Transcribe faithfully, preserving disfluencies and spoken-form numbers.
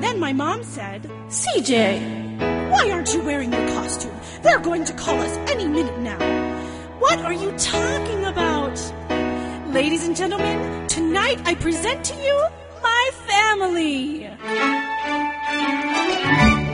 then my mom said, C J, why aren't you wearing your costume? They're going to call us any minute now. What are you talking about? Ladies and gentlemen, tonight I present to you my family.